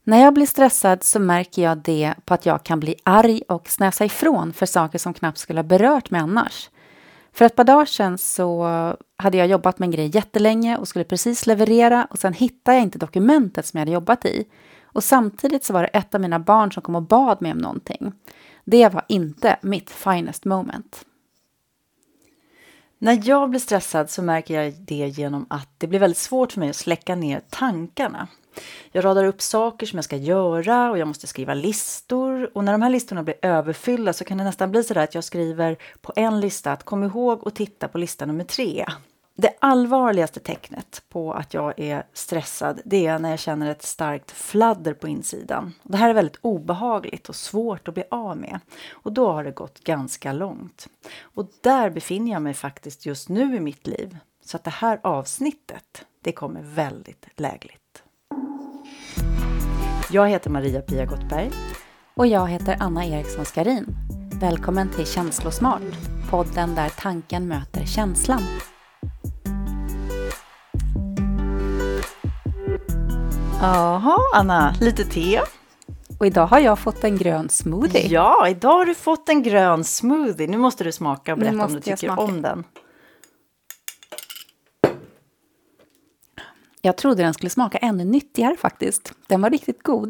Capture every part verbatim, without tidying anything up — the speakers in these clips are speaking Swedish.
När jag blir stressad så märker jag det på att jag kan bli arg och snäsa ifrån för saker som knappt skulle ha berört mig annars. För ett par dagar sedan så hade jag jobbat med en grej jättelänge och skulle precis leverera och sen hittade jag inte dokumentet som jag hade jobbat i. Och samtidigt så var det ett av mina barn som kom och bad mig om någonting. Det var inte mitt finest moment. När jag blir stressad så märker jag det genom att det blir väldigt svårt för mig att släcka ner tankarna. Jag radar upp saker som jag ska göra och jag måste skriva listor. Och när de här listorna blir överfyllda så kan det nästan bli så där att jag skriver på en lista att kom ihåg att titta på lista nummer tre. Det allvarligaste tecknet på att jag är stressad, det är när jag känner ett starkt fladder på insidan. Det här är väldigt obehagligt och svårt att bli av med. Och då har det gått ganska långt. Och där befinner jag mig faktiskt just nu i mitt liv. Så att det här avsnittet, det kommer väldigt lägligt. Jag heter Maria-Pia Gottberg. Och jag heter Anna Eriksson Skarin. Välkommen till Känslosmart, podden där tanken möter känslan. Jaha, Anna, lite te. Och idag har jag fått en grön smoothie. Ja, idag har du fått en grön smoothie. Nu måste du smaka och berätta om du tycker smaka. om den. Jag trodde den skulle smaka ännu nyttigare faktiskt. Den var riktigt god.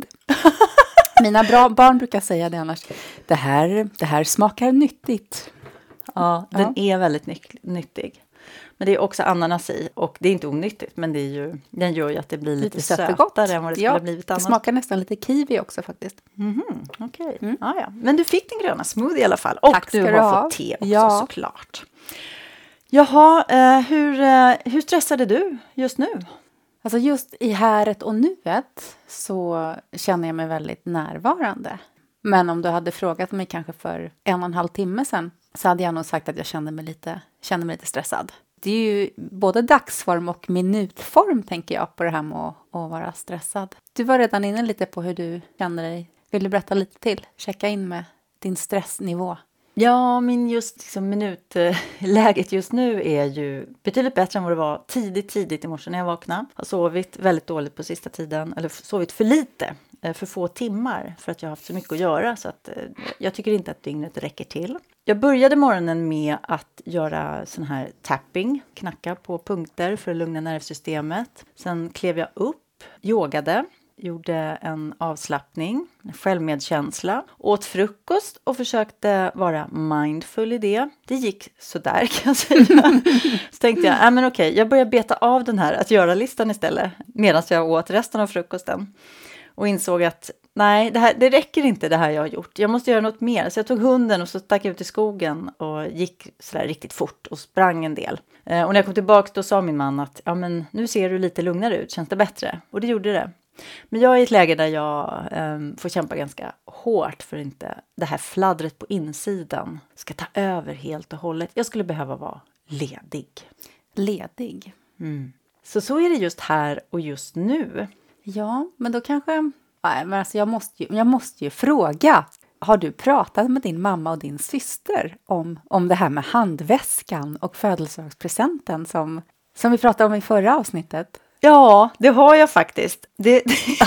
Mina bra barn brukar säga det annars. Det här, det här smakar nyttigt. Ja, den ja. är väldigt ny- nyttig. Men det är också ananas i. Och det är inte onyttigt. Men det är ju, den gör ju att det blir lite, lite sötare gott. än vad det skulle ja, ha blivit annars. Det smakar nästan lite kiwi också faktiskt. Mm-hmm, okej. Okay. Mm. Ja, ja. Men du fick din gröna smoothie i alla fall. Och Tack du har ha. fått te också ja. såklart. Jaha, eh, hur, eh, hur stressade du just nu? Alltså just i häret och nuet så känner jag mig väldigt närvarande. Men om du hade frågat mig kanske för en och en halv timme sedan så hade jag nog sagt att jag kände mig lite, kände mig lite stressad. Det är ju både dagsform och minutform tänker jag på det här med att, att vara stressad. Du var redan inne lite på hur du känner dig. Vill du berätta lite till? Checka in med din stressnivå. Ja, min just liksom, minutläget just nu är ju betydligt bättre än vad det var tidigt, tidigt i morse när jag vaknade. Jag har sovit väldigt dåligt på sista tiden, eller sovit för lite, för få timmar för att jag har haft så mycket att göra. Så att, jag tycker inte att dygnet räcker till. Jag började morgonen med att göra sån här tapping, knacka på punkter för att lugna nervsystemet. Sen klev jag upp, yogade. Gjorde en avslappning, en självmedkänsla, åt frukost och försökte vara mindful i det. Det gick sådär kan jag säga. Så tänkte jag, äh, men okej, jag börjar beta av den här att göra-listan istället medan jag åt resten av frukosten. Och insåg att nej, det, här, det räcker inte det här jag har gjort. Jag måste göra något mer. Så jag tog hunden och så stack jag ut i skogen och gick sådär riktigt fort och sprang en del. Eh, och när jag kom tillbaka då sa min man att ja, men nu ser du lite lugnare ut, känns det bättre? Och det gjorde det. Men jag är i ett läge där jag eh, får kämpa ganska hårt för inte det här fladdret på insidan ska ta över helt och hållet. Jag skulle behöva vara ledig. Ledig? Mm. Så så är det just här och just nu. Ja, men då kanske... Nej, men alltså jag måste ju, jag måste ju fråga. Har du pratat med din mamma och din syster om, om det här med handväskan och födelsedagspresenten som, som vi pratade om i förra avsnittet? Ja, det har jag faktiskt. Det,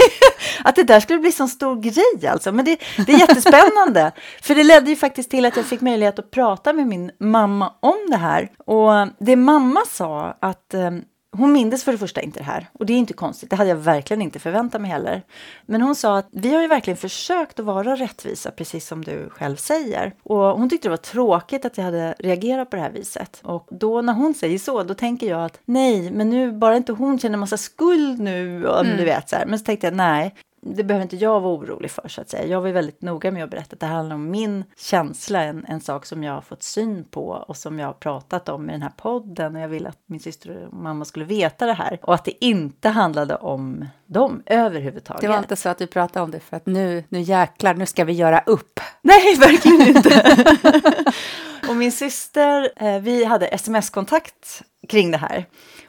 att det där skulle bli så stor grej alltså. Men det, det är jättespännande. För det ledde ju faktiskt till att jag fick möjlighet att prata med min mamma om det här. Och det mamma sa att... Um, Hon mindes för det första inte det här. Och det är inte konstigt. Det hade jag verkligen inte förväntat mig heller. Men hon sa att vi har ju verkligen försökt att vara rättvisa. Precis som du själv säger. Och hon tyckte det var tråkigt att jag hade reagerat på det här viset. Och då när hon säger så. Då tänker jag att nej. Men nu bara inte hon känner en massa skuld nu. Om mm. du vet så här. Men så tänkte jag nej. Det behöver inte jag vara orolig för så att säga. Jag var väldigt noga med att berätta att det handlar om min känsla. En, en sak som jag har fått syn på. Och som jag har pratat om i den här podden. Och jag ville att min syster och mamma skulle veta det här. Och att det inte handlade om dem överhuvudtaget. Det var inte så att du pratade om det för att nu, nu jäklar, nu ska vi göra upp. Nej, verkligen inte. Och min syster, vi hade sms-kontakt kring det här.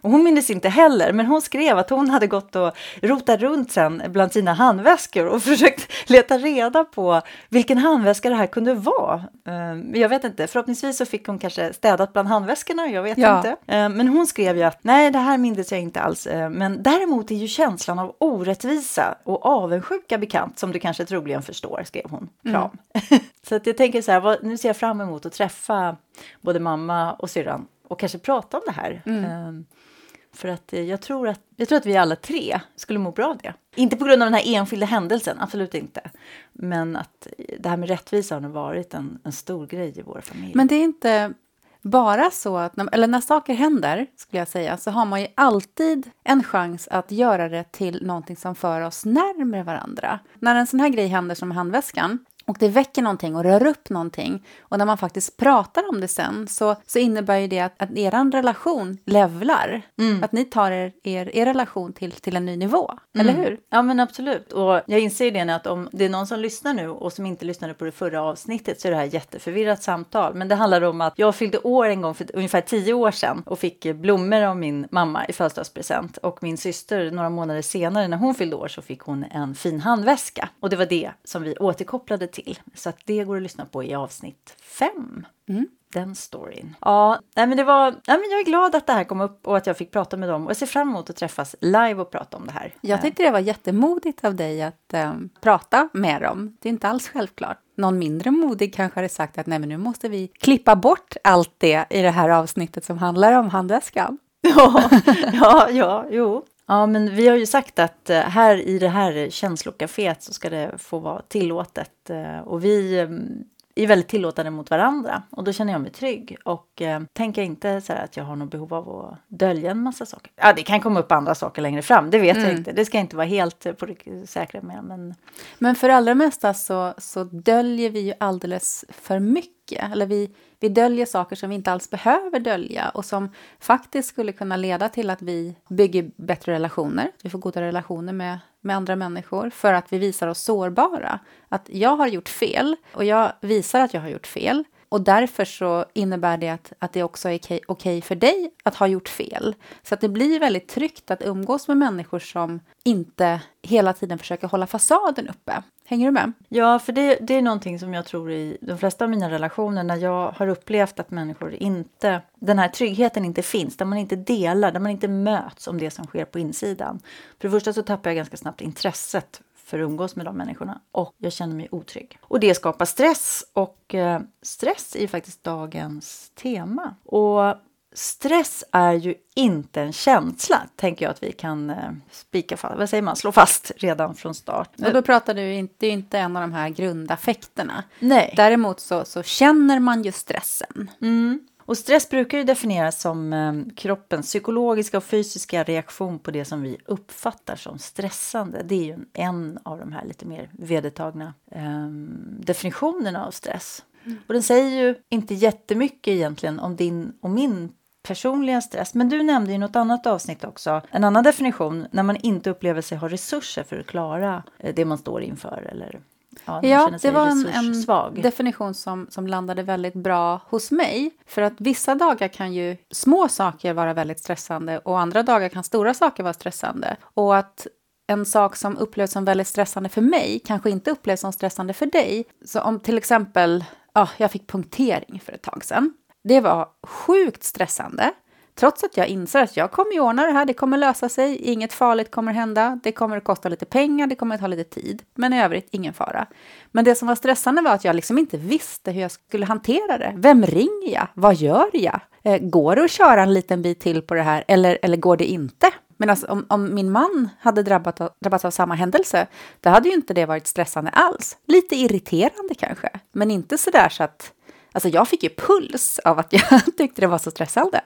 Och hon minns inte heller, men hon skrev att hon hade gått och rotat runt sen bland sina handväskor och försökt leta reda på vilken handväska det här kunde vara. Jag vet inte, förhoppningsvis så fick hon kanske städat bland handväskorna, jag vet ja. inte. Men hon skrev ju att nej, det här minns jag inte alls. Men däremot är ju känslan av orättvisa och avundsjuka bekant, som du kanske troligen förstår, skrev hon. Kram. Mm. Så att jag tänker så här, nu ser jag fram emot att träffa både mamma och syrran och kanske prata om det här. Mm. För att jag tror att, jag tror att vi alla tre skulle må bra av det. Inte på grund av den här enskilda händelsen, absolut inte. Men att det här med rättvisa har varit en, en stor grej i vår familj. Men det är inte bara så att, när, eller när saker händer, skulle jag säga, så har man ju alltid en chans att göra det till någonting som för oss närmare varandra. När en sån här grej händer som handväskan, och det väcker någonting och rör upp någonting. Och när man faktiskt pratar om det sen så, så innebär ju det att, att er relation levlar. Mm. Att ni tar er, er, er relation till, till en ny nivå. Mm. Eller hur? Ja, men absolut. Och jag inser det nu att om det är någon som lyssnar nu och som inte lyssnade på det förra avsnittet så är det här jätteförvirrat samtal. Men det handlar om att jag fyllde år en gång för ungefär tio år sedan och fick blommor av min mamma i födelsedagspresent. Och min syster några månader senare när hon fyllde år så fick hon en fin handväska. Och det var det som vi återkopplade till. Så att det går att lyssna på i avsnitt fem. Mm. Den storyn. Ja, nej men det var, nej men jag är glad att det här kom upp och att jag fick prata med dem. Och jag ser fram emot att träffas live och prata om det här. Jag tyckte det var jättemodigt av dig att ähm, prata med dem. Det är inte alls självklart. Någon mindre modig kanske hade sagt att nej men nu måste vi klippa bort allt det i det här avsnittet som handlar om handväskan. Ja, ja, ja, jo. Ja, men vi har ju sagt att här i det här känslokaféet så ska det få vara tillåtet. Och vi är väldigt tillåtande mot varandra. Och då känner jag mig trygg. Och eh, tänker inte så här att jag har något behov av att dölja en massa saker. Ja, det kan komma upp andra saker längre fram. Det vet mm. jag inte. Det ska jag inte vara helt på det säkra med. Men, men för allra mesta så, så döljer vi ju alldeles för mycket. Eller vi... Vi döljer saker som vi inte alls behöver dölja och som faktiskt skulle kunna leda till att vi bygger bättre relationer. Vi får goda relationer med, med andra människor för att vi visar oss sårbara. Att jag har gjort fel och jag visar att jag har gjort fel. Och därför så innebär det att, att det också är okej, okej för dig att ha gjort fel. Så att det blir väldigt tryggt att umgås med människor som inte hela tiden försöker hålla fasaden uppe. Hänger du med? Ja, för det, det är någonting som jag tror i de flesta av mina relationer när jag har upplevt att människor inte, den här tryggheten inte finns, där man inte delar, där man inte möts om det som sker på insidan. För det första så tappar jag ganska snabbt intresset för att umgås med de människorna och jag känner mig otrygg. Och det skapar stress och eh, stress är faktiskt dagens tema. Och stress är ju inte en känsla, tänker jag att vi kan eh, spika fast, vad säger man, slå fast redan från start. Och då pratar du inte, inte en av de här grundaffekterna. Nej. Däremot så, så känner man ju stressen. Mm. Och stress brukar ju definieras som eh, kroppens psykologiska och fysiska reaktion på det som vi uppfattar som stressande. Det är ju en av de här lite mer vedertagna eh, definitionerna av stress. Mm. Och den säger ju inte jättemycket egentligen om din och min personliga stress. Men du nämnde i något annat avsnitt också en annan definition när man inte upplever sig ha resurser för att klara det man står inför eller ja, ja det var en, en definition som, som landade väldigt bra hos mig. För att vissa dagar kan ju små saker vara väldigt stressande och andra dagar kan stora saker vara stressande. Och att en sak som upplevs som väldigt stressande för mig kanske inte upplevs som stressande för dig. Så om till exempel, ja, jag fick punktering för ett tag sedan. Det var sjukt stressande. Trots att jag inser att jag kommer ordna det här, det kommer lösa sig, inget farligt kommer hända, det kommer att kosta lite pengar, det kommer att ta lite tid. Men i övrigt, ingen fara. Men det som var stressande var att jag liksom inte visste hur jag skulle hantera det. Vem ringer jag? Vad gör jag? Eh, går det att köra en liten bit till på det här eller, eller går det inte? Men alltså, om, om min man hade drabbat av, drabbats av samma händelse, då hade ju inte det varit stressande alls. Lite irriterande kanske, men inte sådär så att... Alltså jag fick ju puls av att jag tyckte det var så stressande.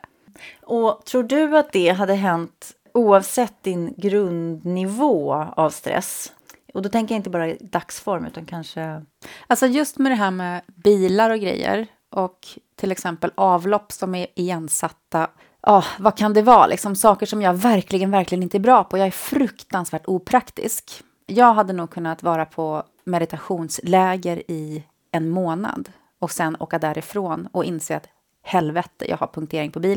Och tror du att det hade hänt oavsett din grundnivå av stress? Och då tänker jag inte bara i dagsform utan kanske... Alltså just med det här med bilar och grejer och till exempel avlopp som är igensatta. Ja, oh, vad kan det vara? Liksom saker som jag verkligen, verkligen inte är bra på. Jag är fruktansvärt opraktisk. Jag hade nog kunnat vara på meditationsläger i en månad. Och sen åka därifrån och inse att helvete, jag har punktering på bilen.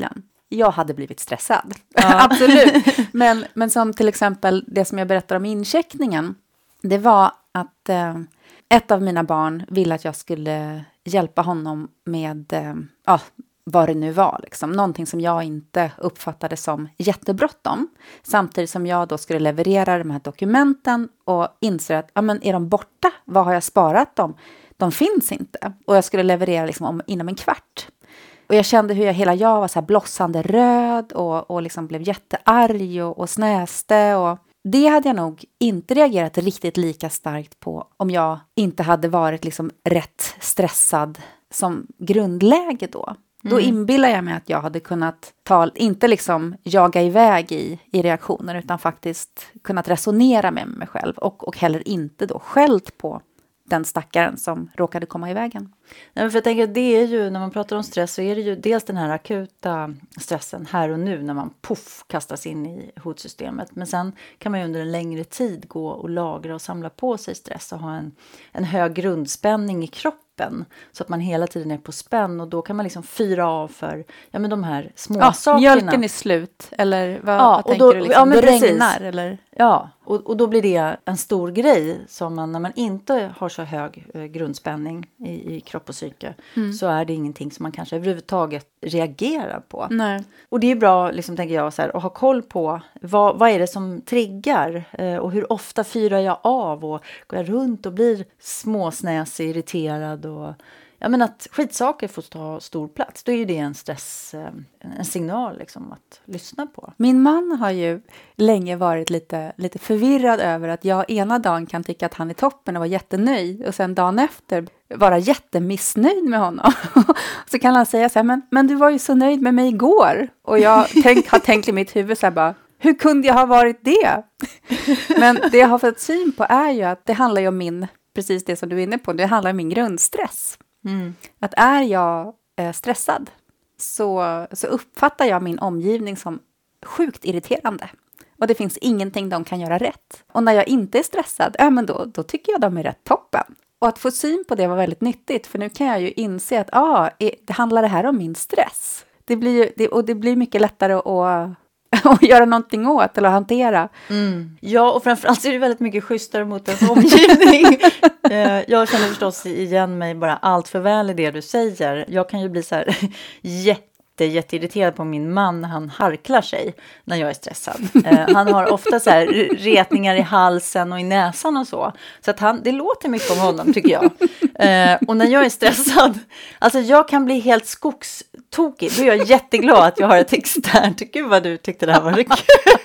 jag hade blivit stressad. Ja. Absolut. Men, men som till exempel det som jag berättar om incheckningen. Det var att eh, ett av mina barn ville att jag skulle hjälpa honom med eh, ja, vad det nu var. Liksom. Någonting som jag inte uppfattade som jättebråttom. Samtidigt som jag då skulle leverera de här dokumenten och inser att ja, men är de borta? Vad har jag sparat dem? De finns inte. Och jag skulle leverera liksom om, inom en kvart. Och jag kände hur jag, hela jag var så här blossande röd och, och liksom blev jättearg och, och snäste. Och det hade jag nog inte reagerat riktigt lika starkt på om jag inte hade varit liksom rätt stressad som grundläge då. Mm. Då inbillar jag mig att jag hade kunnat ta, inte liksom jaga iväg i, i reaktioner utan faktiskt kunnat resonera med mig själv och, och heller inte då skällt på den stackaren som råkade komma i vägen. Nej, för jag tänker att det är ju, när man pratar om stress så är det ju dels den här akuta stressen här och nu när man puff kastas in i hotsystemet. Men sen kan man ju under en längre tid gå och lagra och samla på sig stress och ha en, en hög grundspänning i kroppen. Så att man hela tiden är på spänn och då kan man liksom fyra av för ja, men de här små ja, sakerna. Mjölken är slut eller vad, ja, vad tänker då, du? Liksom? Ja, men det precis. regnar eller? Ja, och, och då blir det en stor grej som man när man inte har så hög eh, grundspänning i, i kropp och psyke mm. så är det ingenting som man kanske överhuvudtaget reagerar på. Nej. Och det är bra, liksom, tänker jag, så här, att ha koll på vad, vad är det som triggar eh, och hur ofta fyrar jag av och går jag runt och blir småsnäsig, irriterad och ja, men att skitsaker får ta stor plats. Då är ju det en stress, en signal liksom att lyssna på. Min man har ju länge varit lite, lite förvirrad över att jag ena dagen kan tycka att han är toppen och vara jättenöjd. Och sen dagen efter vara jättemissnöjd med honom. Så kan han säga så här, men, men du var ju så nöjd med mig igår. Och jag tänk, har tänkt i mitt huvud så här bara, hur kunde jag ha varit det? Men det jag har fått syn på är ju att det handlar ju om min, precis det som du är inne på, det handlar om min grundstress. Mm. Att är jag eh, stressad så, så uppfattar jag min omgivning som sjukt irriterande. Och det finns ingenting de kan göra rätt. Och när jag inte är stressad, ja, men då, då tycker jag de är rätt toppen. Och att få syn på det var väldigt nyttigt. För nu kan jag ju inse att ah, det handlar det här om min stress. Det blir ju, det, och det blir mycket lättare att... och göra någonting åt eller hantera. Mm. Ja, och framförallt är det väldigt mycket schysstare mot ens omgivning. Jag känner förstås igen mig bara allt för väl i det du säger. Jag kan ju bli så här jätte, jätteirriterad på min man när han harklar sig när jag är stressad. Han har ofta så här retningar i halsen och i näsan och så. Så att han, det låter mycket om honom tycker jag. Och när jag är stressad, alltså jag kan bli helt skogs tokig. Då är jag jätteglad att jag har ett externt. Gud vad du tyckte det här var kul.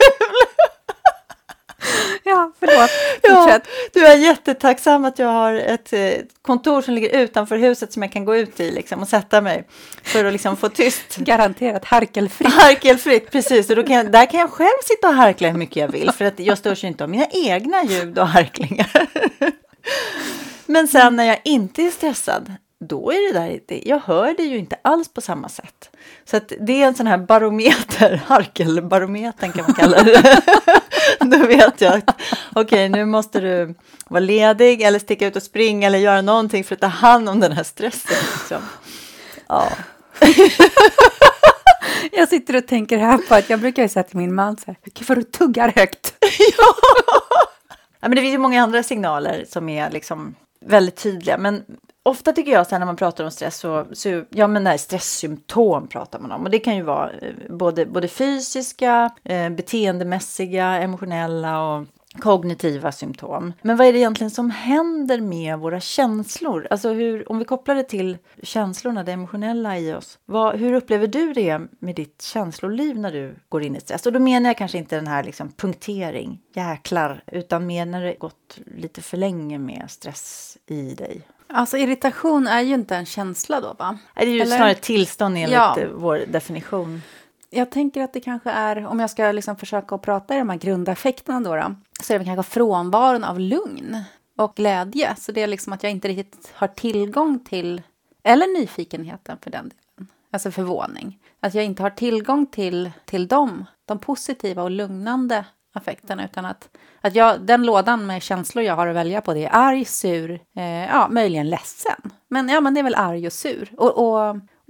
Ja, förlåt. Ja, du är jättetacksam att jag har ett kontor som ligger utanför huset som jag kan gå ut i liksom, och sätta mig för att liksom få tyst. Garanterat harkelfritt. Harkelfritt, precis. Och då kan jag, där kan jag själv sitta och harkla hur mycket jag vill. För att jag störs inte av mina egna ljud och harklingar. Men sen när jag inte är stressad, då är det där, jag hör det ju inte alls på samma sätt. Så att det är en sån här barometer, harkelbarometern kan man kalla det. Då vet jag att okej, okay, nu måste du vara ledig eller sticka ut och springa eller göra någonting för att ta hand om den här stressen. Liksom. Ja. Jag sitter och tänker här på att jag brukar ju säga till min man så här, gud vad du tuggar högt. Ja. Ja, men det finns ju många andra signaler som är liksom väldigt tydliga, men ofta tycker jag så här, när man pratar om stress så, så ja men nej, stresssymptom pratar man om och det kan ju vara eh, både, både fysiska, eh, beteendemässiga, emotionella och kognitiva symptom. Men vad är det egentligen som händer med våra känslor? Alltså hur, om vi kopplar det till känslorna, det emotionella i oss. Vad, hur upplever du det med ditt känsloliv när du går in i stress? Och då menar jag kanske inte den här liksom punktering, jäklar, utan mer när det gått lite för länge med stress i dig. Alltså irritation är ju inte en känsla då, va? Det är ju Eller? Snarare tillstånd enligt ja. vår definition. Jag tänker att det kanske är, om jag ska liksom försöka att prata i de här grundaffekterna då, då, så är det kanske frånvaron av lugn och glädje. Så det är liksom att jag inte riktigt har tillgång till, eller nyfikenheten för den delen, alltså förvåning. Att jag inte har tillgång till, till dem, de positiva och lugnande affekterna, utan att, att jag, den lådan med känslor jag har att välja på, det är arg, sur, eh, ja, möjligen ledsen. Men, ja, men det är väl arg och sur. Och, och,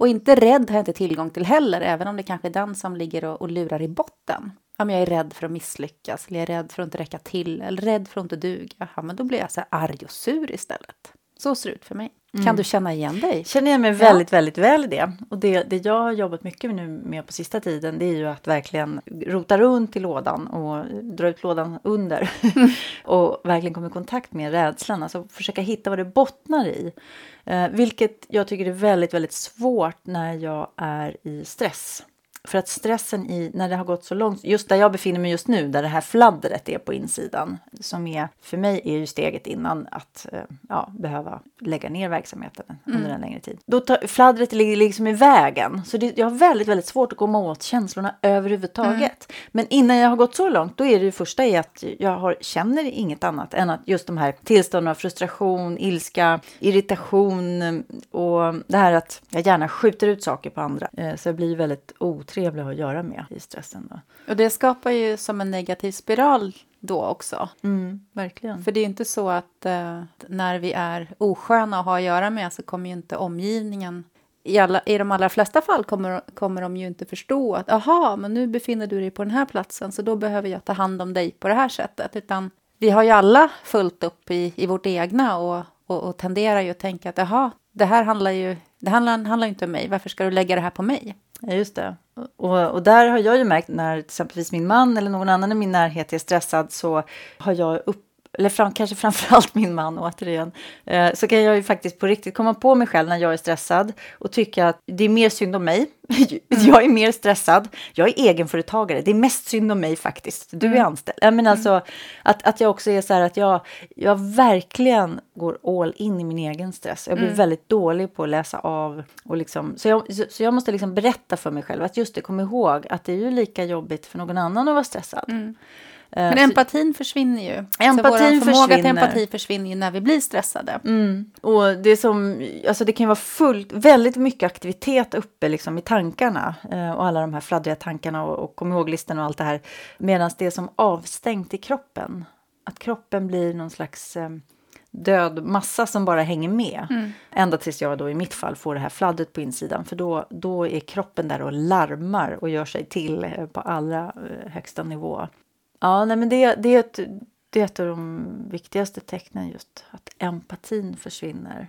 Och inte rädd har jag inte tillgång till heller, även om det kanske är den som ligger och, och lurar i botten. Om jag är rädd för att misslyckas, eller jag är rädd för att inte räcka till, eller rädd för att inte duga, ja, men då blir jag så här arg och sur istället. Så ser det ut för mig. Mm. Kan du känna igen dig? Känner jag mig väldigt, ja. väldigt väl i det. Och det, det jag har jobbat mycket nu med på sista tiden, det är ju att verkligen rota runt i lådan och dra ut lådan under. Mm. Och verkligen komma i kontakt med rädslan. Alltså försöka hitta vad det bottnar i. Eh, vilket jag tycker är väldigt, väldigt svårt när jag är i stress. För att stressen i, när det har gått så långt, just där jag befinner mig just nu, där det här fladdret är på insidan, som är, för mig är ju steget innan att ja, behöva lägga ner verksamheten mm. under en längre tid. Då tar, fladdret ligger liksom i vägen, så det, jag har väldigt, väldigt svårt att komma åt känslorna överhuvudtaget. Mm. Men innan jag har gått så långt, då är det ju första är att jag har, känner inget annat än att just de här tillstånden av frustration, ilska, irritation och det här att jag gärna skjuter ut saker på andra. Så jag blir väldigt otrevlig att göra med i stressen då. Och det skapar ju som en negativ spiral då också. Mm, verkligen. För det är ju inte så att eh, när vi är osköna att ha att göra med så kommer ju inte omgivningen, i, alla, i de allra flesta fall kommer, kommer de ju inte förstå att aha, men nu befinner du dig på den här platsen så då behöver jag ta hand om dig på det här sättet. Utan vi har ju alla fullt upp i, i vårt egna och, och, och tenderar ju att tänka att aha, det här handlar ju det handlar, handlar inte om mig, varför ska du lägga det här på mig? Ja, just det. Och, och där har jag ju märkt när exempelvis min man eller någon annan i min närhet är stressad så har jag upp, eller fram, kanske framförallt min man återigen, eh, så kan jag ju faktiskt på riktigt komma på mig själv när jag är stressad och tycka att det är mer synd om mig. Jag är mer stressad. Jag är egenföretagare. Det är mest synd om mig faktiskt. Du är anställd. Jag menar alltså att, att jag också är så här att jag, jag verkligen går all in i min egen stress. Jag blir mm. väldigt dålig på att läsa av. Och liksom, så, jag, så, så jag måste liksom berätta för mig själv att just det, kom ihåg att det är ju lika jobbigt för någon annan att vara stressad. Mm. Men empatin försvinner ju. Empatin så vår förmåga försvinner. till empati försvinner ju när vi blir stressade. Mm. Och det som, alltså det kan ju vara fullt, väldigt mycket aktivitet uppe liksom i tankarna. Eh, och alla de här fladdriga tankarna och, och kom ihåg-listan och allt det här. Medan det är som avstängt i kroppen. Att kroppen blir någon slags eh, död massa som bara hänger med. Mm. Ända tills jag då i mitt fall får det här fladdret på insidan. För då, då är kroppen där och larmar och gör sig till eh, på allra eh, högsta nivå. Ja, nej, men det, det, är ett, det är ett av de viktigaste tecknen just. Att empatin försvinner.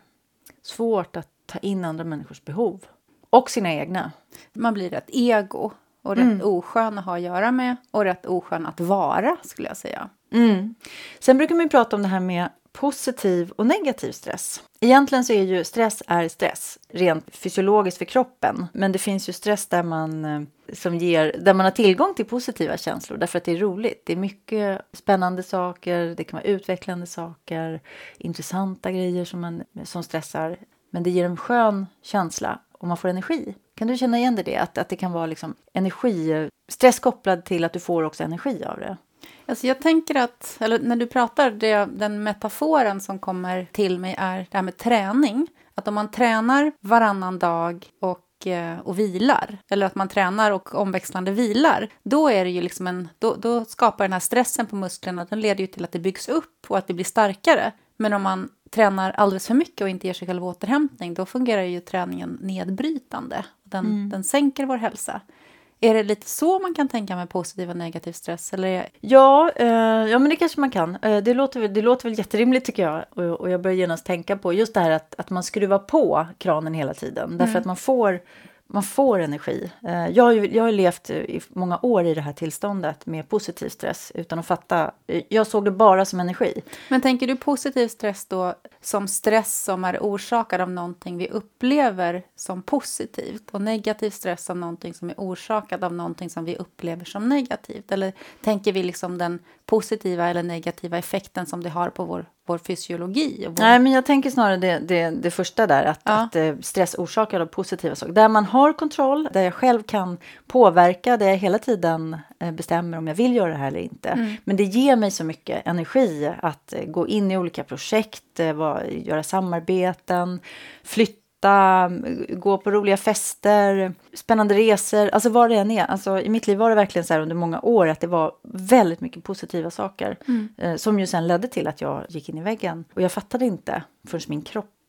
Svårt att ta in andra människors behov. Och sina egna. Man blir rätt ego. Och rätt mm. oskön att ha att göra med. Och rätt oskön att vara, skulle jag säga. Mm. Sen brukar man ju prata om det här med positiv och negativ stress. Egentligen så är ju stress är stress. Rent fysiologiskt för kroppen. Men det finns ju stress där man, som ger, där man har tillgång till positiva känslor. Därför att det är roligt. Det är mycket spännande saker. Det kan vara utvecklande saker. Intressanta grejer som, man, som stressar. Men det ger en skön känsla. Och man får energi. Kan du känna igen det? Att, att det kan vara liksom energi. Stress kopplad till att du får också energi av det. Alltså jag tänker att, eller när du pratar, det, den metaforen som kommer till mig är det här med träning. Att om man tränar varannan dag och, och vilar, eller att man tränar och omväxlande vilar, då är det ju liksom en, då, då skapar den här stressen på musklerna, den leder ju till att det byggs upp och att det blir starkare. Men om man tränar alldeles för mycket och inte ger sig själv återhämtning, då fungerar ju träningen nedbrytande. Den, mm. den sänker vår hälsa. Är det lite så man kan tänka med positiv och negativ stress? Eller är... ja, eh, ja, men det kanske man kan. Eh, det, låter, det låter väl jätterimligt tycker jag. Och, och jag börjar genast tänka på just det här att, att man skruvar på kranen hela tiden. Därför mm. att man får, man får energi. Eh, jag, har ju, jag har levt i många år i det här tillståndet med positiv stress utan att fatta. Jag såg det bara som energi. Men tänker du positiv stress då som stress som är orsakad av någonting vi upplever som positivt och negativ stress som någonting som är orsakad av någonting som vi upplever som negativt? Eller tänker vi liksom den positiva eller negativa effekten som det har på vår, vår fysiologi? Och vår... Nej, men jag tänker snarare det, det, det första där, att, ja. att stress orsakar av positiva saker. Där man har kontroll, där jag själv kan påverka, där jag hela tiden bestämmer om jag vill göra det här eller inte. Mm. Men det ger mig så mycket energi att gå in i olika projekt, göra samarbeten, flytta, gå på roliga fester, spännande resor, alltså vad det än är. Alltså, i mitt liv var det verkligen så här under många år att det var väldigt mycket positiva saker mm. eh, som ju sen ledde till att jag gick in i väggen. Och jag fattade inte förrän min kropp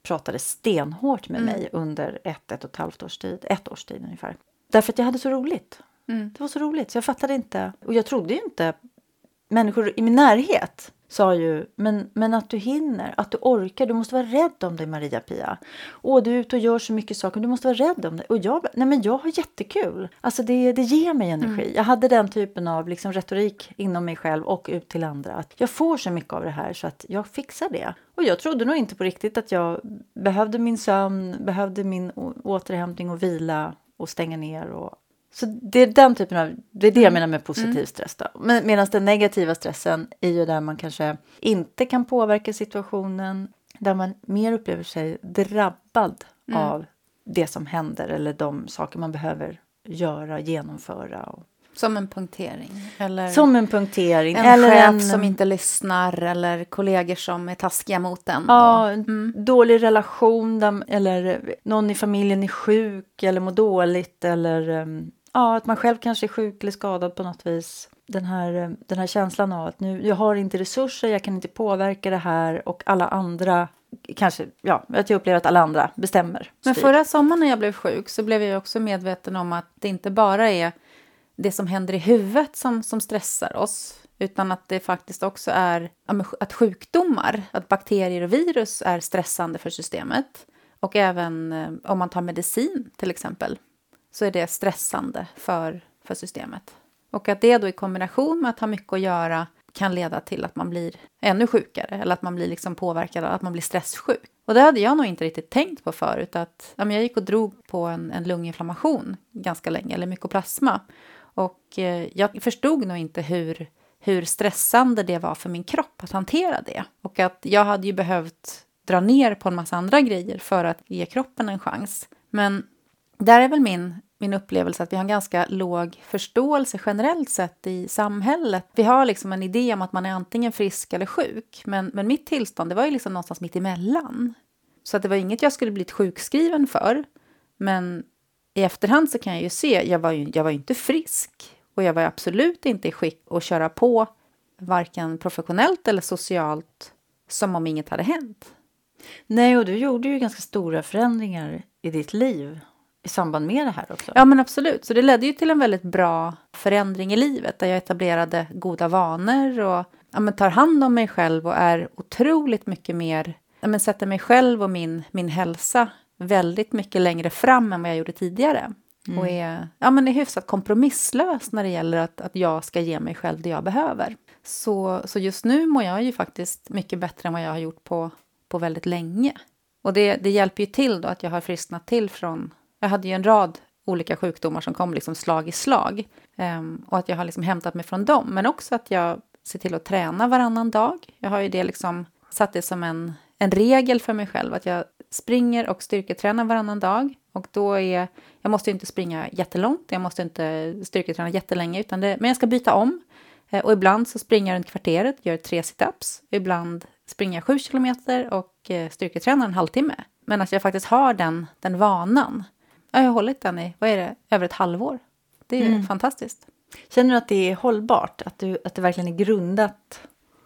pratade stenhårt med Mm. mig under ett, ett och ett halvt års tid. Ett års tid ungefär. Därför att jag hade så roligt. Mm. Det var så roligt så jag fattade inte. Och jag trodde ju inte. Människor i min närhet sa ju, men, men att du hinner, att du orkar, du måste vara rädd om dig Maria-Pia. Åh, du är ute och gör så mycket saker, du måste vara rädd om dig. Och jag, nej men jag har jättekul. Alltså det, det ger mig energi. Mm. Jag hade den typen av liksom retorik inom mig själv och ut till andra. Att jag får så mycket av det här så att jag fixar det. Och jag trodde nog inte på riktigt att jag behövde min sömn, behövde min återhämtning och vila och stänga ner och så det är den typen av, det är det jag menar med positiv mm. stress då. Men, medan den negativa stressen är ju där man kanske inte kan påverka situationen. Där man mer upplever sig drabbad mm. av det som händer. Eller de saker man behöver göra, genomföra. Och... Som en punktering. Eller som en punktering. En eller chef en som inte lyssnar. Eller kollegor som är taskiga mot en. Ja, en mm. dålig relation. Där, eller någon i familjen är sjuk eller mår dåligt. Eller... Um, Ja, att man själv kanske är sjuk eller skadad på något vis. Den här, den här känslan av att nu, jag har inte resurser, jag kan inte påverka det här. Och alla andra, kanske, ja, att jag upplever att alla andra bestämmer. Men förra sommaren när jag blev sjuk så blev jag också medveten om att det inte bara är det som händer i huvudet som, som stressar oss. Utan att det faktiskt också är att sjukdomar, att bakterier och virus är stressande för systemet. Och även om man tar medicin till exempel. Så är det stressande för, för systemet. Och att det då i kombination med att ha mycket att göra kan leda till att man blir ännu sjukare. Eller att man blir liksom påverkad, att man blir stresssjuk. Och det hade jag nog inte riktigt tänkt på förut. Att, ja, men jag gick och drog på en, en lunginflammation ganska länge, eller mykoplasma. Och eh, jag förstod nog inte hur, hur stressande det var för min kropp att hantera det. Och att jag hade ju behövt dra ner på en massa andra grejer för att ge kroppen en chans. Men där är väl min... min upplevelse att vi har en ganska låg förståelse generellt sett i samhället. Vi har liksom en idé om att man är antingen frisk eller sjuk. Men, men mitt tillstånd, det var ju liksom någonstans mitt emellan. Så att det var inget jag skulle blivit sjukskriven för. Men i efterhand så kan jag ju se, jag var ju, jag var ju inte frisk. Och jag var absolut inte i skick att köra på, varken professionellt eller socialt, som om inget hade hänt. Nej, och du gjorde ju ganska stora förändringar i ditt liv. I samband med det här också. Ja, men absolut. Så det ledde ju till en väldigt bra förändring i livet. Där jag etablerade goda vanor och ja, men tar hand om mig själv. Och är otroligt mycket mer, ja, men sätter mig själv och min, min hälsa väldigt mycket längre fram än vad jag gjorde tidigare. Mm. Och är, ja, men är hyfsat kompromisslös när det gäller att, att jag ska ge mig själv det jag behöver. Så, så just nu mår jag ju faktiskt mycket bättre än vad jag har gjort på, på väldigt länge. Och det, det hjälper ju till då att jag har frisknat till från... Jag hade ju en rad olika sjukdomar som kom liksom slag i slag. Um, och att jag har liksom hämtat mig från dem. Men också att jag ser till att träna varannan dag. Jag har ju det liksom satt det som en, en regel för mig själv. Att jag springer och styrketränar varannan dag. Och då är... Jag måste ju inte springa jättelångt. Jag måste inte styrketräna jättelänge. Utan det, men jag ska byta om. Uh, och ibland så springer jag runt kvarteret. Gör tre sit-ups. Ibland springer jag sju kilometer och uh, styrketränar en halvtimme. Men att jag faktiskt har den, den vanan. Jag har hållit den i, vad är det, över ett halvår. Det är mm. fantastiskt. Känner du att det är hållbart? Att, du, att det verkligen är grundat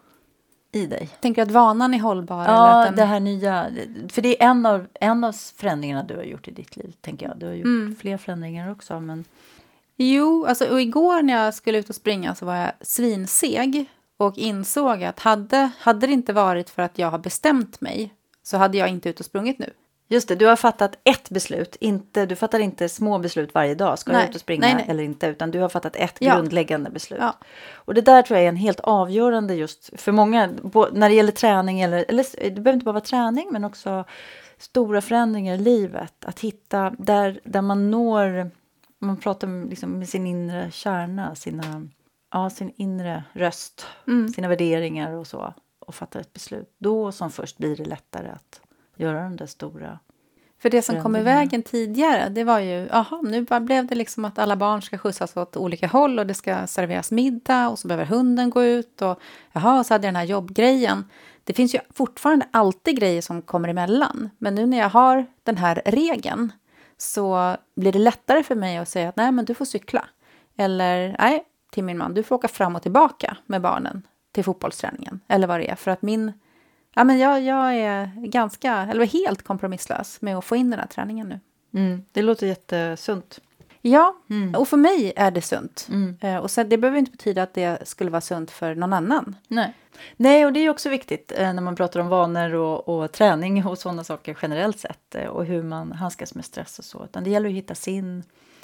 i dig? Tänker du att vanan är hållbar? Ja, eller att den... det här nya. För det är en av, en av förändringarna du har gjort i ditt liv, tänker jag. Du har gjort mm. fler förändringar också, men... Jo, alltså, och igår när jag skulle ut och springa så var jag svinseg. Och insåg att hade, hade det inte varit för att jag har bestämt mig så hade jag inte ut och sprungit nu. Just det, du har fattat ett beslut. Inte, du fattar inte små beslut varje dag. Ska nej, du ut och springa nej, nej. eller inte? Utan du har fattat ett ja. grundläggande beslut. Ja. Och det där tror jag är en helt avgörande just för många. När det gäller träning. Eller, eller det behöver inte bara vara träning. Men också stora förändringar i livet. Att hitta där, där man når. Man pratar liksom med sin inre kärna. Sina, ja, sin inre röst. Mm. Sina värderingar och så. Och fattar ett beslut. Då som först blir det lättare att göra de där stora. För det som kom i vägen tidigare, det var ju, aha, nu bara blev det liksom att alla barn ska skjutsas åt olika håll och det ska serveras middag och så behöver hunden gå ut och jaha, så hade jag den här jobbgrejen. Det finns ju fortfarande alltid grejer som kommer emellan. Men nu när jag har den här regeln så blir det lättare för mig att säga att nej, men du får cykla. Eller nej, till min man, du får åka fram och tillbaka med barnen till fotbollsträningen. Eller vad det är, för att min... Ja, men jag, jag är ganska, eller helt kompromisslös med att få in den här träningen nu. Mm, det låter jättesunt. Ja, Mm. och för mig är det sunt. Mm. Eh, och sen, det behöver inte betyda att det skulle vara sunt för någon annan. Nej. Nej, och det är också viktigt eh, när man pratar om vanor och, och träning och sådana saker generellt sett. Eh, och hur man handskas med stress och så. Utan det gäller att hitta sin,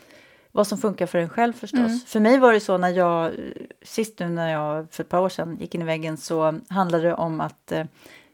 vad som funkar för en själv förstås. Mm. För mig var det så när jag, sist nu när jag för ett par år sedan gick in i väggen, så handlade det om att eh,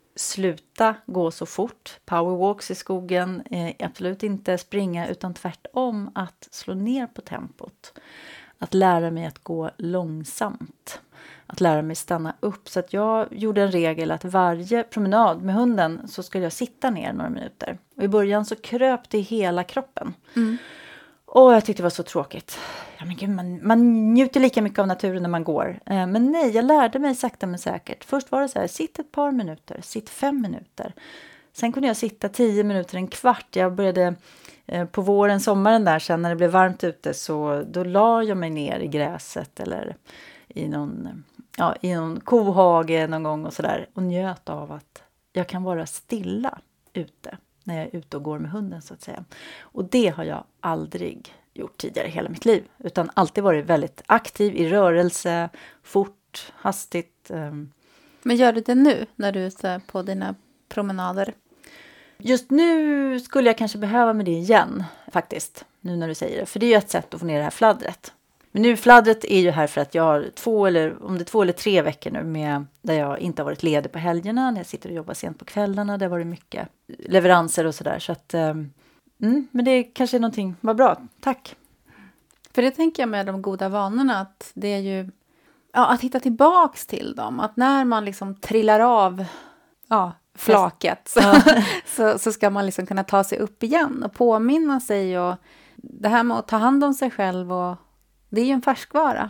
sluta gå så fort. Powerwalks i skogen, eh, absolut inte springa utan tvärtom att slå ner på tempot. Att lära mig att gå långsamt. Att lära mig stanna upp. Så att jag gjorde en regel att varje promenad med hunden så skulle jag sitta ner några minuter. Och i början så kröp det i hela kroppen. Mm. Och jag tyckte det var så tråkigt. Ja, men gud, man, man njuter lika mycket av naturen när man går. Eh, men nej, jag lärde mig sakta men säkert. Först var det så här, sitt ett par minuter, sitt fem minuter. Sen kunde jag sitta tio minuter, en kvart. Jag började eh, på våren, sommaren där sen när det blev varmt ute, så då la jag mig ner i gräset eller i någon, ja, i någon kohage någon gång och sådär. Och njöt av att jag kan vara stilla ute när jag är ute och går med hunden så att säga. Och det har jag aldrig gjort tidigare i hela mitt liv. Utan alltid varit väldigt aktiv i rörelse, fort, hastigt. Um. Men gör du det nu när du är ute på dina promenader? Just nu skulle jag kanske behöva med det igen faktiskt. Nu när du säger det. För det är ju ett sätt att få ner det här fladdret. Men nu fladdret är ju här för att jag har två eller, om det är två eller tre veckor nu med, där jag inte har varit ledig på helgerna. När jag sitter och jobbar sent på kvällarna. Det har varit mycket leveranser och sådär. Så att, um, mm, men det kanske är någonting, vad bra, tack. För det tänker jag med de goda vanorna, att det är ju, ja, att hitta tillbaks till dem. Att när man liksom trillar av, ja, flaket så, ja. så, så ska man liksom kunna ta sig upp igen och påminna sig. Och det här med att ta hand om sig själv, och det är ju en färskvara.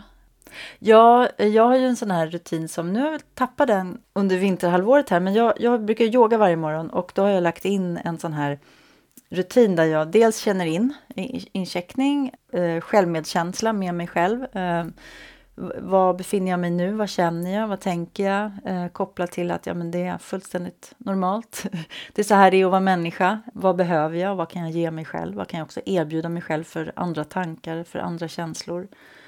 Ja, jag har ju en sån här rutin som, nu har jag tappat den under vinterhalvåret här, men jag, jag brukar yoga varje morgon och då har jag lagt in en sån här rutin där jag dels känner in incheckning, eh, självmedkänsla med mig själv. Eh, vad befinner jag mig nu? Vad känner jag? Vad tänker jag? Eh, kopplat till att ja, men det är fullständigt normalt. Det är så här det är att vara människa. Vad behöver jag? Vad kan jag ge mig själv? Vad kan jag också erbjuda mig själv för andra tankar, för andra känslor?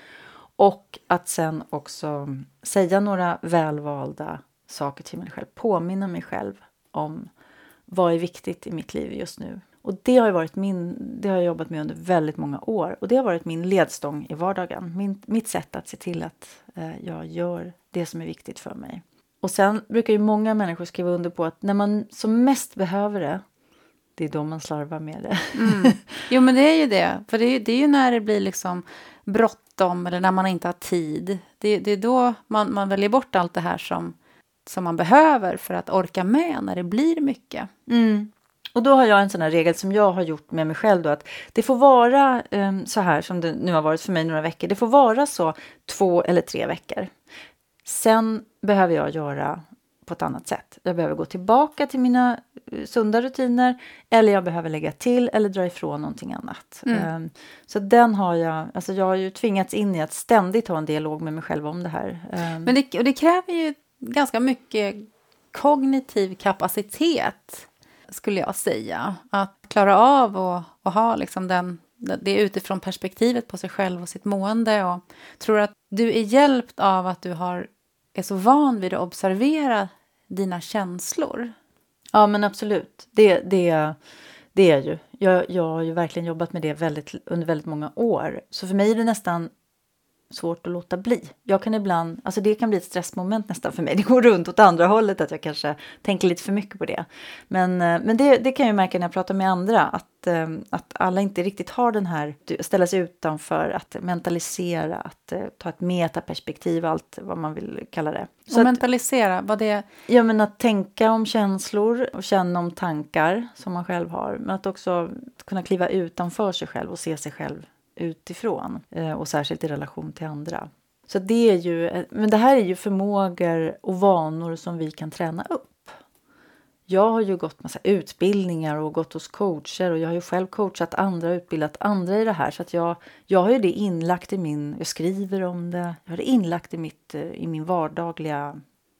Och att sen också säga några välvalda saker till mig själv. Påminna mig själv om vad är viktigt i mitt liv just nu. Och det har, varit min, det har jag jobbat med under väldigt många år. Och det har varit min ledstång i vardagen. Min, mitt sätt att se till att eh, jag gör det som är viktigt för mig. Och sen brukar ju många människor skriva under på att när man som mest behöver det, det är då man slarvar med det. Mm. Jo, men det är ju det. För det är, det är ju när det blir liksom bråttom eller när man inte har tid. Det, det är då man, man väljer bort allt det här som, som man behöver för att orka med när det blir mycket. Mm. Och då har jag en sån här regel som jag har gjort med mig själv då, att det får vara um, så här som det nu har varit för mig några veckor. Det får vara så två eller tre veckor. Sen behöver jag göra på ett annat sätt. Jag behöver gå tillbaka till mina sunda rutiner, eller jag behöver lägga till eller dra ifrån någonting annat. Mm. Um, så den har jag, alltså jag har ju tvingats in i att ständigt ha en dialog med mig själv om det här. Um, Men det, och det kräver ju ganska mycket kognitiv kapacitet, skulle jag säga. Att klara av och, och ha liksom den, det utifrån perspektivet på sig själv och sitt mående. Och tror att du är hjälpt av att du har, är så van vid att observera dina känslor. Ja, men absolut. Det, det, det är ju. Jag, jag har ju verkligen jobbat med det väldigt, under väldigt många år. Så för mig är det nästan svårt att låta bli. Jag kan ibland, alltså det kan bli ett stressmoment nästan för mig. Det går runt åt andra hållet att jag kanske tänker lite för mycket på det. Men, men det, det kan jag märka när jag pratar med andra. Att, att alla inte riktigt har den här, ställa sig utanför, att mentalisera, att ta ett metaperspektiv, allt vad man vill kalla det. Så och mentalisera, vad det är? Ja, men att tänka om känslor och känna om tankar som man själv har. Men att också kunna kliva utanför sig själv och se sig själv utifrån, och särskilt i relation till andra. Så det är ju, men det här är ju förmågor och vanor som vi kan träna upp. Jag har ju gått massa utbildningar och gått hos coacher, och jag har ju själv coachat andra, utbildat andra i det här, så att jag, jag har ju det inlagt i min, jag skriver om det, jag har det inlagt i, mitt, i min vardagliga,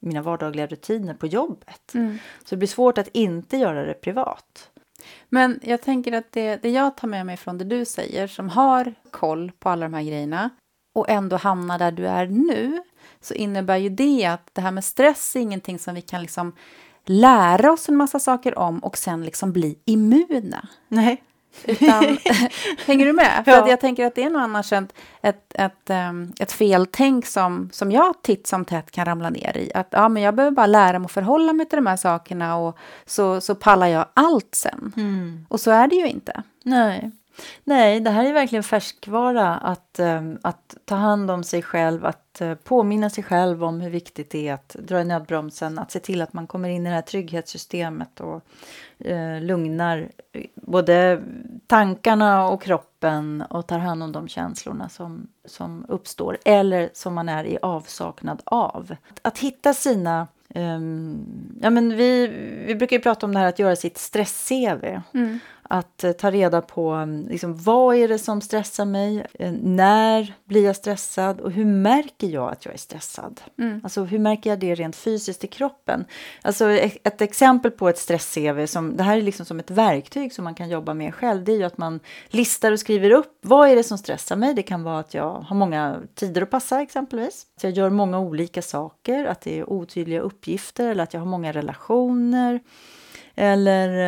mina vardagliga rutiner på jobbet. Mm. Så det blir svårt att inte göra det privat. Men jag tänker att det, det jag tar med mig från det du säger, som har koll på alla de här grejerna och ändå hamnar där du är nu, så innebär ju det att det här med stress är ingenting som vi kan liksom lära oss en massa saker om och sen liksom bli immuna. Nej. Utan, hänger du med? För Ja. att jag tänker att det är nog annars ett, ett, ett, um, ett feltänk som, som jag titt som tätt kan ramla ner i. Att ja, men jag behöver bara lära mig att förhålla mig till de här sakerna och så, så pallar jag allt sen. Mm. Och så är det ju inte. Nej. Nej, det här är verkligen färskvara att, um, att ta hand om sig själv, att uh, påminna sig själv om hur viktigt det är att dra i nödbromsen, att se till att man kommer in i det här trygghetssystemet och uh, lugnar både tankarna och kroppen och tar hand om de känslorna som, som uppstår eller som man är i avsaknad av. Att, att hitta sina... Um, ja, men vi, vi brukar ju prata om det här att göra sitt stress-C V. Mm. Att uh, ta reda på liksom, vad är det som stressar mig? Uh, när blir jag stressad? Och hur märker jag att jag är stressad? Mm. Alltså hur märker jag det rent fysiskt i kroppen? Alltså ett, ett exempel på ett stress-C V, som, det här är liksom som ett verktyg som man kan jobba med själv. Det är ju att man listar och skriver upp vad är det som stressar mig? Det kan vara att jag har många tider att passa exempelvis. Så jag gör många olika saker, att det är otydliga uppgifter eller att jag har många relationer. Eller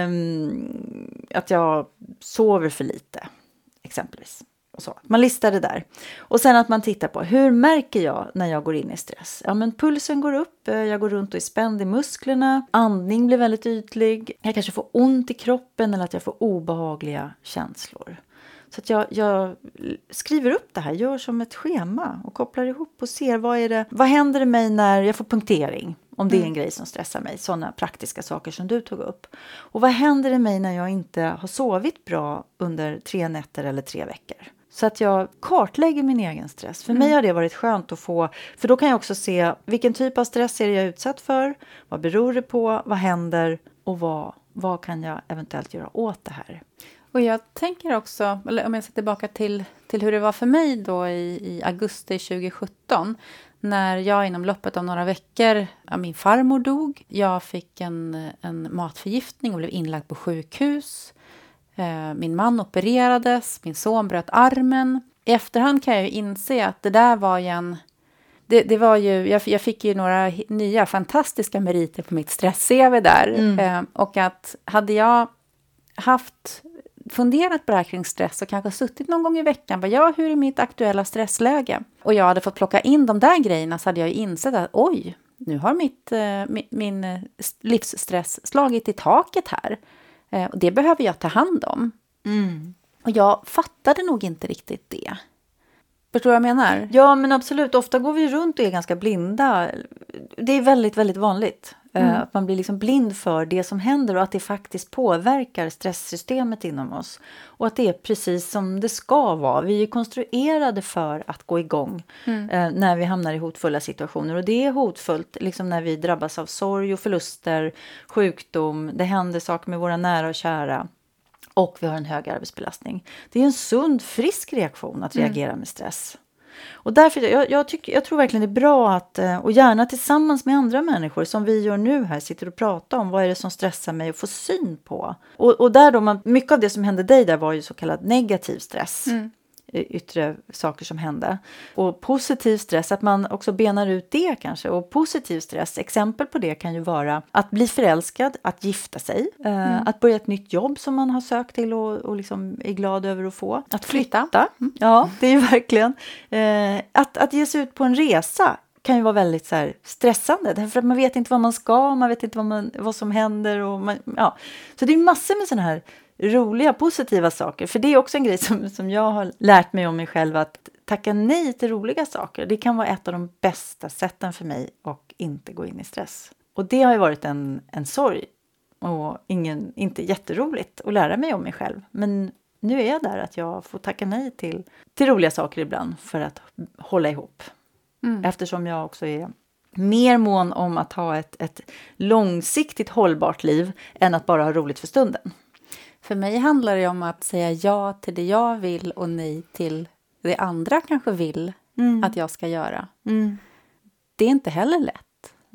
um, att jag sover för lite, exempelvis. Och så. Man listar det där. Och sen att man tittar på, hur märker jag när jag går in i stress? Ja, men pulsen går upp, jag går runt och är spänd i musklerna. Andning blir väldigt ytlig. Jag kanske får ont i kroppen eller att jag får obehagliga känslor. Så att jag, jag skriver upp det här, gör som ett schema och kopplar ihop och ser vad är det, vad händer i mig när jag får punktering? Om det är en mm. grej som stressar mig. Sådana praktiska saker som du tog upp. Och vad händer i mig när jag inte har sovit bra under tre nätter eller tre veckor? Så att jag kartlägger min egen stress. För mm. mig har det varit skönt att få. För då kan jag också se vilken typ av stress är jag utsatt för. Vad beror det på? Vad händer? Och vad, vad kan jag eventuellt göra åt det här? Och jag tänker också, eller om jag ser tillbaka till, till hur det var för mig då i, i augusti tjugo sjutton. När jag inom loppet av några veckor, ja, min farmor dog. Jag fick en, en matförgiftning och blev inlagd på sjukhus. Eh, min man opererades, min son bröt armen. I efterhand kan jag ju inse att det där var ju en... Det, det var ju, jag, jag fick ju några nya fantastiska meriter på mitt stress-C V där. Mm. Eh, och att hade jag haft... funderat på det här kring stress och kanske suttit någon gång i veckan. Vad jag, hur är mitt aktuella stressläge? Och jag hade fått plocka in de där grejerna, så hade jag ju insett att oj, nu har mitt, eh, min, min livsstress slagit i taket här. Eh, och det behöver jag ta hand om. Mm. Och jag fattade nog inte riktigt det. Förstår du vad jag menar? Ja, men absolut. Ofta går vi runt och är ganska blinda. Det är väldigt, väldigt vanligt. Mm. Att man blir liksom blind för det som händer och att det faktiskt påverkar stresssystemet inom oss. Och att det är precis som det ska vara. Vi är konstruerade för att gå igång mm. eh, när vi hamnar i hotfulla situationer. Och det är hotfullt liksom när vi drabbas av sorg och förluster, sjukdom. Det händer saker med våra nära och kära. Och vi har en hög arbetsbelastning. Det är en sund, frisk reaktion att reagera mm. med stress. Och därför, jag, jag, tycker, jag tror verkligen det är bra att, och gärna tillsammans med andra människor som vi gör nu här, sitter och pratar om vad är det som stressar mig och få syn på. Och, och där då, man, mycket av det som hände dig där var ju så kallad negativ stress. Mm. Yttre saker som hände. Och positiv stress, att man också benar ut det kanske. Och positiv stress, exempel på det kan ju vara att bli förälskad, att gifta sig. Mm. Eh, att börja ett nytt jobb som man har sökt till och, och liksom är glad över att få. Att flytta. Mm. Ja, det är ju verkligen. Eh, att, att ge sig ut på en resa kan ju vara väldigt så här stressande. Därför att man vet inte vad man ska, man vet inte vad, man, vad som händer. Och man, ja. Så det är massor med sådana här roliga, positiva saker. För det är också en grej som, som jag har lärt mig om mig själv, att tacka nej till roliga saker. Det kan vara ett av de bästa sätten för mig att inte gå in i stress. Och det har ju varit en, en sorg och ingen, inte jätteroligt att lära mig om mig själv. Men nu är jag där att jag får tacka nej till, till roliga saker ibland för att hålla ihop. Mm. Eftersom jag också är mer mån om att ha ett, ett långsiktigt hållbart liv än att bara ha roligt för stunden. För mig handlar det om att säga ja till det jag vill och nej till det andra kanske vill mm. att jag ska göra. Mm. Det är inte heller lätt.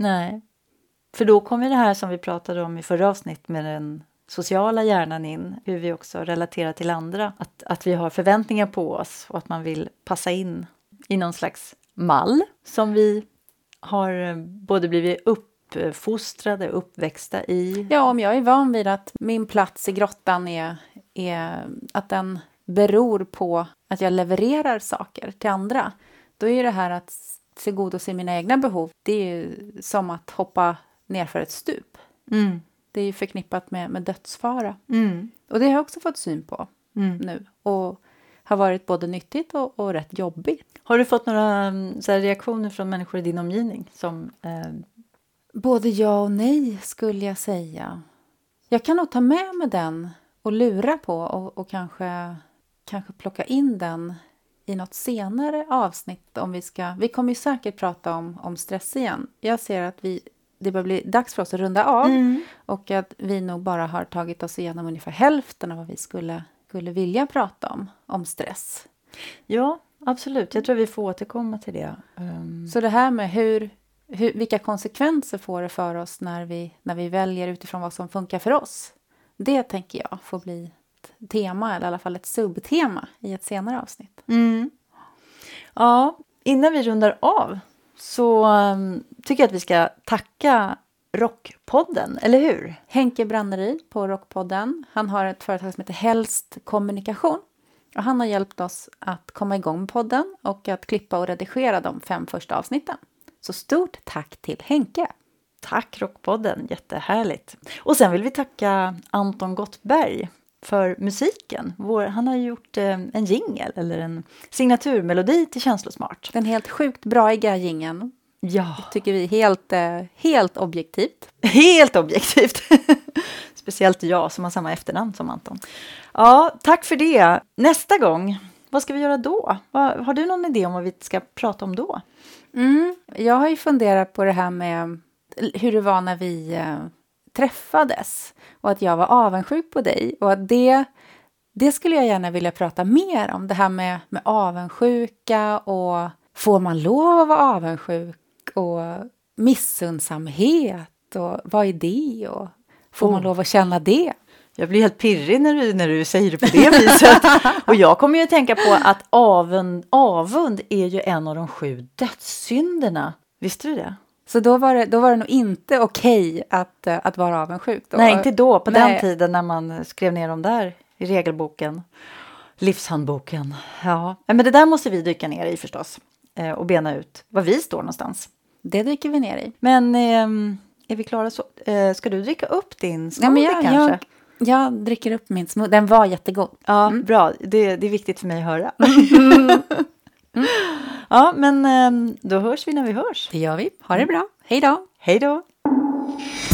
Nej. För då kommer det här som vi pratade om i förra avsnitt med den sociala hjärnan in. Hur vi också relaterar till andra. Att, att vi har förväntningar på oss och att man vill passa in i någon slags mall som vi har både blivit uppfostrade, uppväxta i. Ja, om jag är van vid att min plats i grottan är, är att den beror på att jag levererar saker till andra. Då är det här att tillgodose mina egna behov. Det är ju som att hoppa ner för ett stup. Mm. Det är ju förknippat med, med dödsfara. Mm. Och det har jag också fått syn på Mm. nu. Och har varit både nyttigt och, och rätt jobbigt. Har du fått några så här, reaktioner från människor i din omgivning? Som, eh... Både ja och nej skulle jag säga. Jag kan nog ta med mig den och lura på. Och, och kanske, kanske plocka in den i något senare avsnitt. Om vi, ska, vi kommer ju säkert prata om, om stress igen. Jag ser att vi, det börjar bli dags för oss att runda av. Mm. Och att vi nog bara har tagit oss igenom ungefär hälften av vad vi skulle, skulle vilja prata om. Om stress. Ja, absolut. Jag tror vi får återkomma till det. Um... Så det här med hur, hur, vilka konsekvenser får det för oss när vi, när vi väljer utifrån vad som funkar för oss. Det tänker jag får bli ett tema eller i alla fall ett subtema i ett senare avsnitt. Mm. Ja, innan vi rundar av så um, tycker jag att vi ska tacka Rockpodden, eller hur? Henke Branneryd på Rockpodden. Han har ett företag som heter Helst Kommunikation. Och han har hjälpt oss att komma igång med podden och att klippa och redigera de fem första avsnitten. Så stort tack till Henke. Tack Rockpodden, jättehärligt. Och sen vill vi tacka Anton Gottberg för musiken. Vår, han har gjort eh, en jingle eller en signaturmelodi till Känslosmart. Den helt sjukt braiga jingeln. Ja. Tycker vi helt, eh, helt objektivt. Helt objektivt. Speciellt jag som har samma efternamn som Anton. Ja, tack för det. Nästa gång, vad ska vi göra då? Vad, har du någon idé om vad vi ska prata om då? Mm, jag har ju funderat på det här med hur det var när vi eh, träffades. Och att jag var avundsjuk på dig. Och att det, det skulle jag gärna vilja prata mer om. Det här med, med avundsjuka och får man lov att vara avundsjuk? Och missundsamhet och vad är det? Och får oh. man lov att känna det? Jag blir helt pirrig när du, när du säger det på det viset. Och jag kommer ju att tänka på att avund, avund är ju en av de sju dödssynderna. Visste du det? Så då var det, då var det nog inte okej att, att vara avundsjuk? Då. Nej, inte då. På Nej. Den tiden när man skrev ner dem där i regelboken. Livshandboken. Ja, men det där måste vi dyka ner i förstås. Och bena ut var vi står någonstans. Det dyker vi ner i. Men eh, är vi klara så? Eh, ska du dricka upp din smoothie ja, kanske? Jag, jag dricker upp min smoothie. Den var jättegod. Ja, mm. bra. Det, det är viktigt för mig att höra. Mm. Mm. Ja, men eh, då hörs vi när vi hörs. Det gör vi. Ha det bra. Hej då. Hej då.